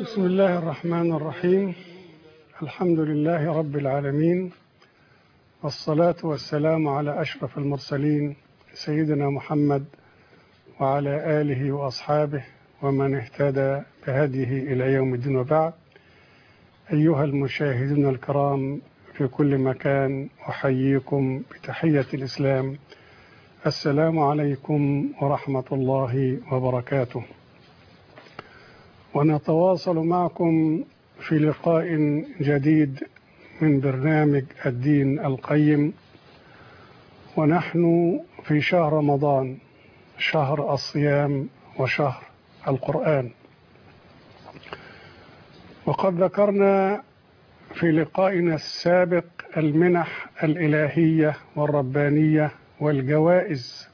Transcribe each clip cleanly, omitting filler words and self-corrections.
بسم الله الرحمن الرحيم. الحمد لله رب العالمين، والصلاة والسلام على أشرف المرسلين سيدنا محمد وعلى آله وأصحابه ومن اهتدى بهديه إلى يوم الدين، وبعد. أيها المشاهدون الكرام في كل مكان، أحييكم بتحية الإسلام. السلام عليكم ورحمة الله وبركاته. ونتواصل معكم في لقاء جديد من برنامج الدين القيم، ونحن في شهر رمضان، شهر الصيام وشهر القرآن. وقد ذكرنا في لقائنا السابق المنح الإلهية والربانية والجوائز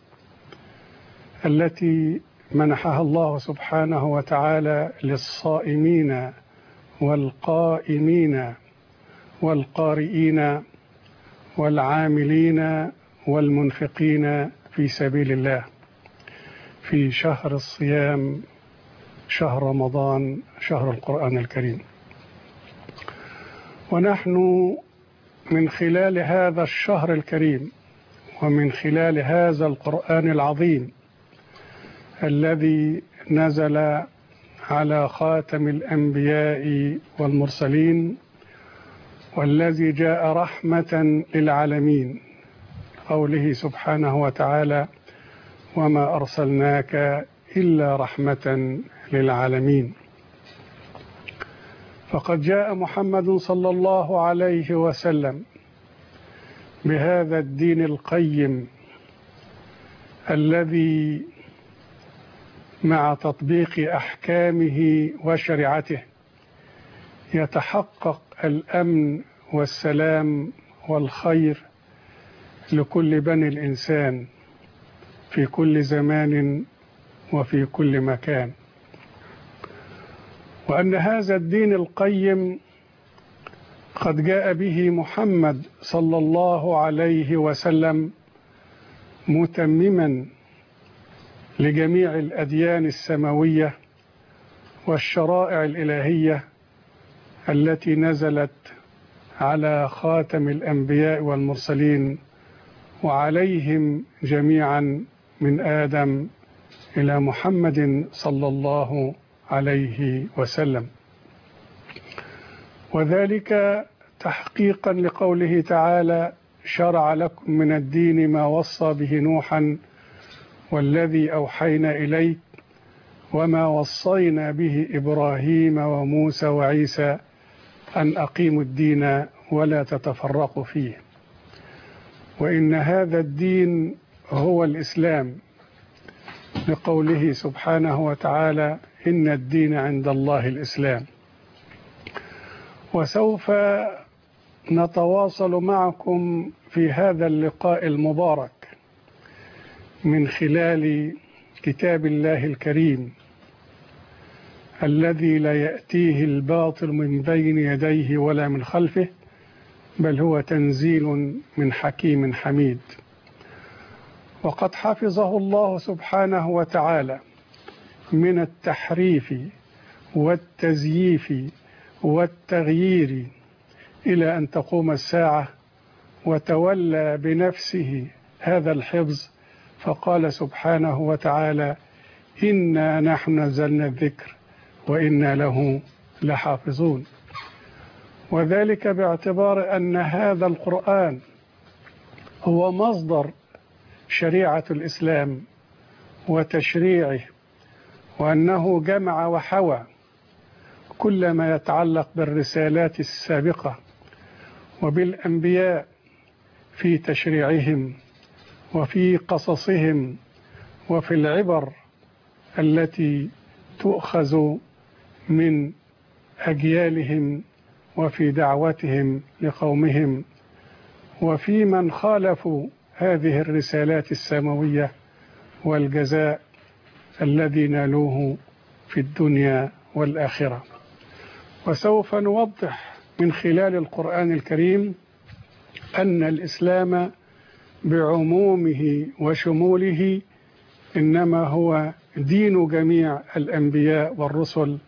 التي منحها الله سبحانه وتعالى للصائمين والقائمين والقارئين والعاملين والمنفقين في سبيل الله في شهر الصيام، شهر رمضان، شهر القرآن الكريم. ونحن من خلال هذا الشهر الكريم ومن خلال هذا القرآن العظيم الذي نزل على خاتم الأنبياء والمرسلين، والذي جاء رحمة للعالمين، قوله سبحانه وتعالى: وما أرسلناك إلا رحمة للعالمين. فقد جاء محمد صلى الله عليه وسلم بهذا الدين القيم الذي مع تطبيق أحكامه وشريعته يتحقق الأمن والسلام والخير لكل بني الإنسان في كل زمان وفي كل مكان. وأن هذا الدين القيم قد جاء به محمد صلى الله عليه وسلم متمما لجميع الأديان السماوية والشرائع الإلهية التي نزلت على خاتم الأنبياء والمرسلين وعليهم جميعا من آدم إلى محمد صلى الله عليه وسلم. وذلك تحقيقا لقوله تعالى: شرع لكم من الدين ما وصى به نوحا والذي أوحينا إليك وما وصينا به إبراهيم وموسى وعيسى أن أقيموا الدين ولا تتفرقوا فيه. وإن هذا الدين هو الإسلام، لقوله سبحانه وتعالى: إن الدين عند الله الإسلام. وسوف نتواصل معكم في هذا اللقاء المبارك من خلال كتاب الله الكريم الذي لا يأتيه الباطل من بين يديه ولا من خلفه، بل هو تنزيل من حكيم حميد. وقد حفظه الله سبحانه وتعالى من التحريف والتزييف والتغيير إلى أن تقوم الساعة، وتولى بنفسه هذا الحفظ فقال سبحانه وتعالى: إنا نحن نزلنا الذكر وإنا له لحافظون. وذلك باعتبار أن هذا القرآن هو مصدر شريعة الإسلام وتشريعه، وأنه جمع وحوى كل ما يتعلق بالرسالات السابقة وبالأنبياء في تشريعهم وفي قصصهم وفي العبر التي تؤخذ من أجيالهم وفي دعوتهم لقومهم، وفي من خالفوا هذه الرسالات السماوية والجزاء الذي نالوه في الدنيا والآخرة. وسوف نوضح من خلال القرآن الكريم أن الإسلام بعمومه وشموله إنما هو دين جميع الأنبياء والرسل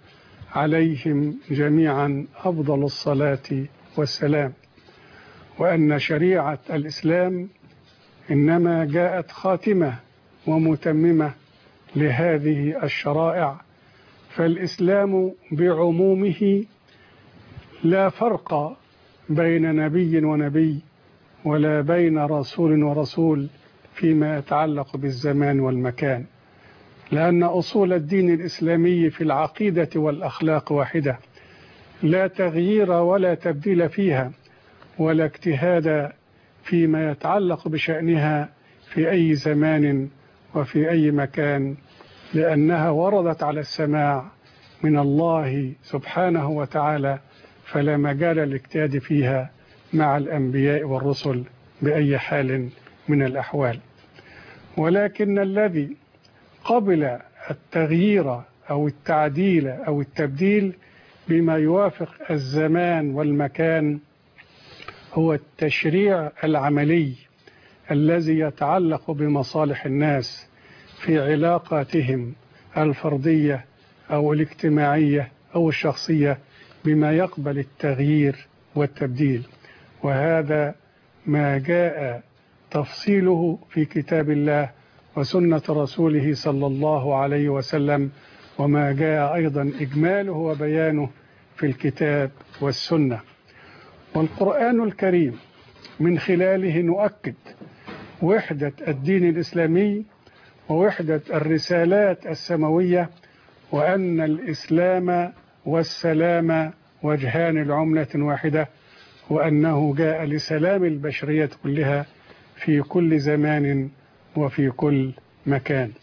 عليهم جميعا أفضل الصلاة والسلام، وأن شريعة الإسلام إنما جاءت خاتمة ومتممة لهذه الشرائع، فالإسلام بعمومه لا فرق بين نبي ونبي ولا بين رسول ورسول فيما يتعلق بالزمان والمكان، لأن أصول الدين الإسلامي في العقيدة والأخلاق واحدة، لا تغيير ولا تبديل فيها ولا اجتهاد فيما يتعلق بشأنها في أي زمان وفي أي مكان، لأنها وردت على السماع من الله سبحانه وتعالى، فلا مجال للاجتهاد فيها مع الأنبياء والرسل بأي حال من الأحوال. ولكن الذي قبل التغيير أو التعديل أو التبديل بما يوافق الزمان والمكان هو التشريع العملي الذي يتعلق بمصالح الناس في علاقاتهم الفردية أو الاجتماعية أو الشخصية بما يقبل التغيير والتبديل، وهذا ما جاء تفصيله في كتاب الله وسنة رسوله صلى الله عليه وسلم، وما جاء أيضا إجماله وبيانه في الكتاب والسنة. والقرآن الكريم من خلاله نؤكد وحدة الدين الإسلامي ووحدة الرسالات السماوية، وأن الإسلام والسلام وجهان لعملة واحدة، وأنه جاء لسلام البشرية كلها في كل زمان وفي كل مكان.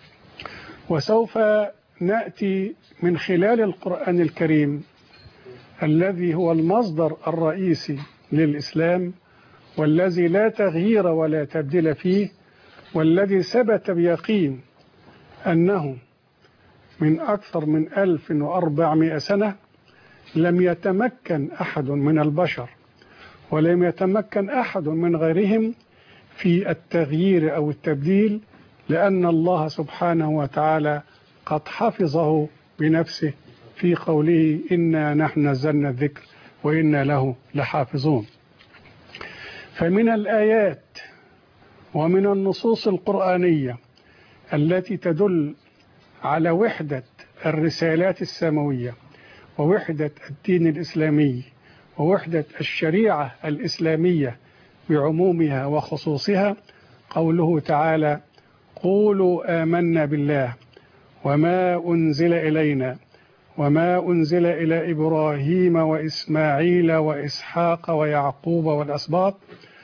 وسوف نأتي من خلال القرآن الكريم الذي هو المصدر الرئيسي للإسلام، والذي لا تغيير ولا تبديل فيه، والذي ثبت بيقين أنه من أكثر من 1400 سنة لم يتمكن أحد من البشر ولم يتمكن أحد من غيرهم في التغيير أو التبديل، لأن الله سبحانه وتعالى قد حفظه بنفسه في قوله إنا نحن نزلنا الذكر وإنا له لحافظون. فمن الآيات ومن النصوص القرآنية التي تدل على وحدة الرسالات السماوية ووحدة الدين الإسلامي ووحدة الشريعة الإسلامية بعمومها وخصوصها قوله تعالى: قولوا آمنا بالله وما أنزل إلينا وما أنزل إلى إبراهيم وإسماعيل وإسحاق ويعقوب والأسباط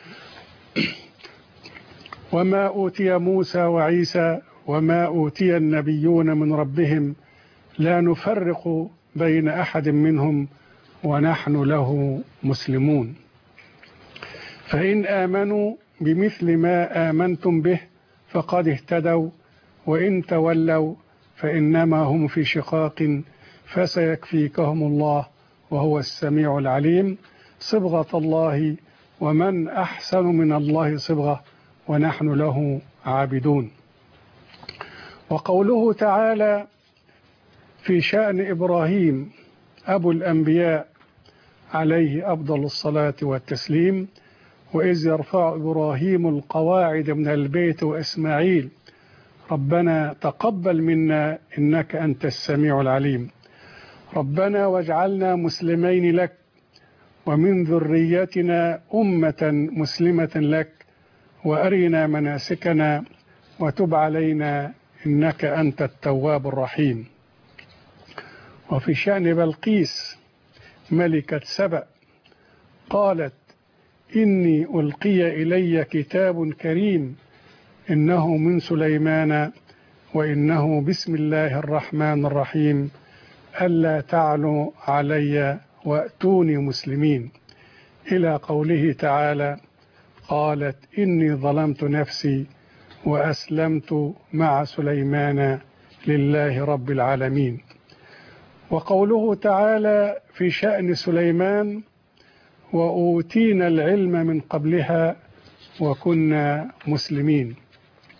وما أوتي موسى وعيسى وما أوتي النبيون من ربهم لا نفرق بين أحد منهم ونحن له مسلمون. فإن آمنوا بمثل ما آمنتم به فقد اهتدوا، وإن تولوا فإنما هم في شقاق فسيكفيكهم الله وهو السميع العليم. صبغة الله ومن أحسن من الله صبغة ونحن له عابدون. وقوله تعالى في شأن إبراهيم أبو الأنبياء عليه أفضل الصلاة والتسليم: وإذ يرفع إبراهيم القواعد من البيت وإسماعيل ربنا تقبل منا إنك أنت السميع العليم. ربنا واجعلنا مسلمين لك ومن ذريتنا أمة مسلمة لك وأرنا مناسكنا وتب علينا إنك أنت التواب الرحيم. وفي شأن بلقيس ملكة سبأ قالت: إني ألقي إلي كتاب كريم إنه من سليمان وإنه بسم الله الرحمن الرحيم ألا تعلوا علي وأتوني مسلمين، إلى قوله تعالى: قالت إني ظلمت نفسي وأسلمت مع سليمان لله رب العالمين. وقوله تعالى في شأن سليمان: وأوتينا العلم من قبلها وكنا مسلمين.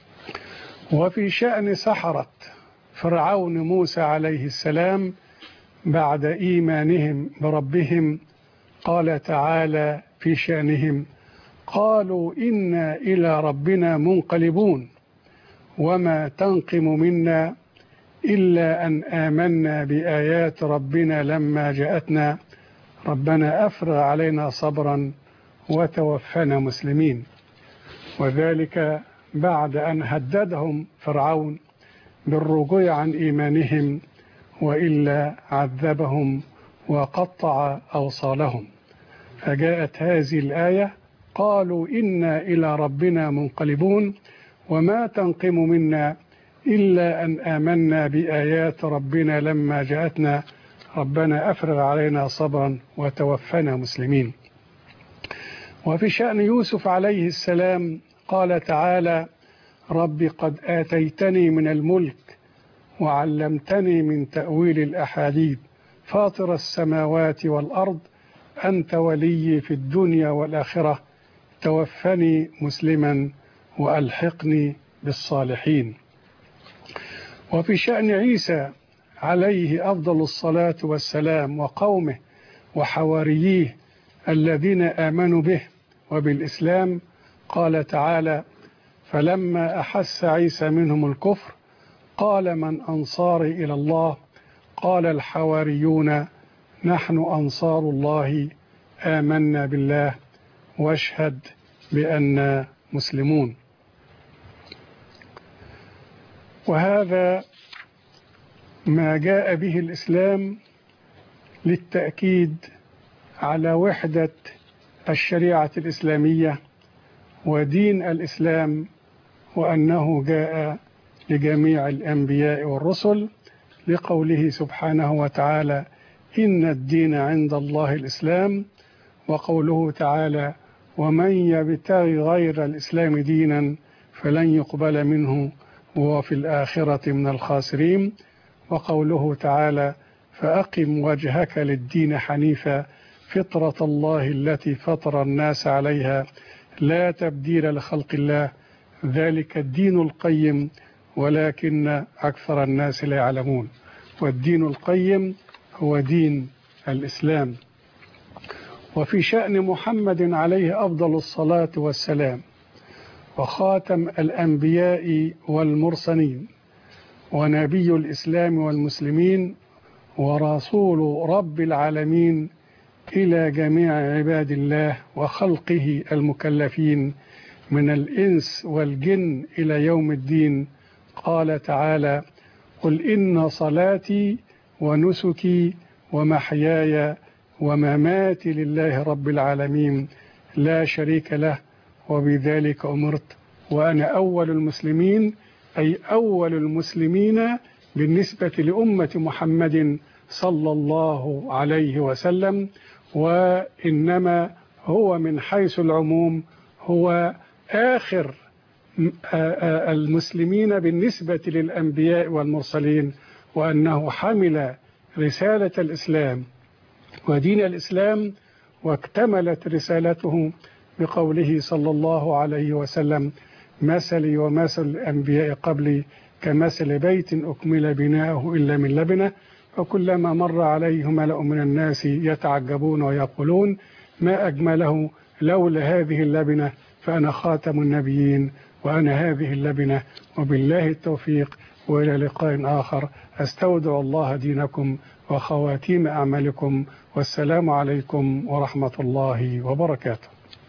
وفي شأن سحرة فرعون موسى عليه السلام بعد إيمانهم بربهم قال تعالى في شأنهم: قالوا إنا إلى ربنا منقلبون وما تنقم منا إلا أن آمنا بآيات ربنا لما جاءتنا ربنا أفرغ علينا صبرا وتوفنا مسلمين. وذلك بعد أن هددهم فرعون بالرجوع عن إيمانهم وإلا عذبهم وقطع أوصالهم. فجاءت هذه الآية: قالوا إنا إلى ربنا منقلبون وما تنقم منا إلا أن آمنا بآيات ربنا لما جاءتنا ربنا أفرغ علينا صبرا وتوفنا مسلمين. وفي شأن يوسف عليه السلام قال تعالى: رب قد آتيتني من الملك وعلمتني من تأويل الأحاديث فاطر السماوات والأرض أنت ولي في الدنيا والآخرة توفني مسلما وألحقني بالصالحين. وفي شأن عيسى عليه أفضل الصلاة والسلام وقومه وحوارييه الذين آمنوا به وبالإسلام قال تعالى: فلما أحس عيسى منهم الكفر قال من أنصاري إلى الله قال الحواريون نحن أنصار الله آمنا بالله واشهد بأننا مسلمون. وهذا ما جاء به الإسلام للتأكيد على وحدة الشريعة الإسلامية ودين الإسلام، وأنه جاء لجميع الأنبياء والرسل، لقوله سبحانه وتعالى: إن الدين عند الله الإسلام، وقوله تعالى: ومن يبتغي غير الإسلام دينا فلن يقبل منه وهو في الآخرة من الخاسرين، وقوله تعالى: فأقم وجهك للدين حنيفا فطرة الله التي فطر الناس عليها لا تبديل لخلق الله ذلك الدين القيم ولكن أكثر الناس لا يعلمون. والدين القيم هو دين الإسلام. وفي شأن محمد عليه أفضل الصلاة والسلام وخاتم الأنبياء والمرسلين ونبي الإسلام والمسلمين ورسول رب العالمين إلى جميع عباد الله وخلقه المكلفين من الإنس والجن إلى يوم الدين قال تعالى: قل إن صلاتي ونسكي ومحياي ومماتي لله رب العالمين لا شريك له وبذلك أمرت وأنا أول المسلمين، أي أول المسلمين بالنسبة لأمة محمد صلى الله عليه وسلم، وإنما هو من حيث العموم هو آخر المسلمين بالنسبة للأنبياء والمرسلين، وأنه حمل رسالة الإسلام ودين الإسلام واكتملت رسالته بقوله صلى الله عليه وسلم: مثلي ومثل الأنبياء قبلي كمثل بيت أكمل بناؤه إلا من لبنه، وكلما مر عليه ملأ من الناس يتعجبون ويقولون ما أجمله لولا هذه اللبنة فأنا خاتم النبيين وأنا هذه اللبنة، وبالله التوفيق وإلى لقاء آخر. أستودع الله دينكم وخواتيم أعمالكم، والسلام عليكم ورحمة الله وبركاته.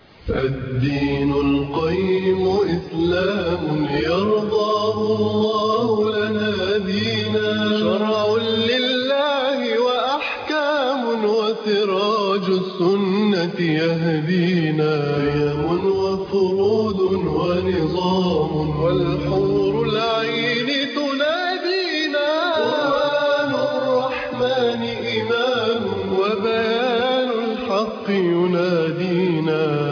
الدين القيم إسلام يرضاه الله لنا دينا، شرع لله وأحكام وسراج السنة يهدينا، قيم وفروض ونظام والحور العين تنادينا، قرآن الرحمن إمام وبيان الحق ينادينا.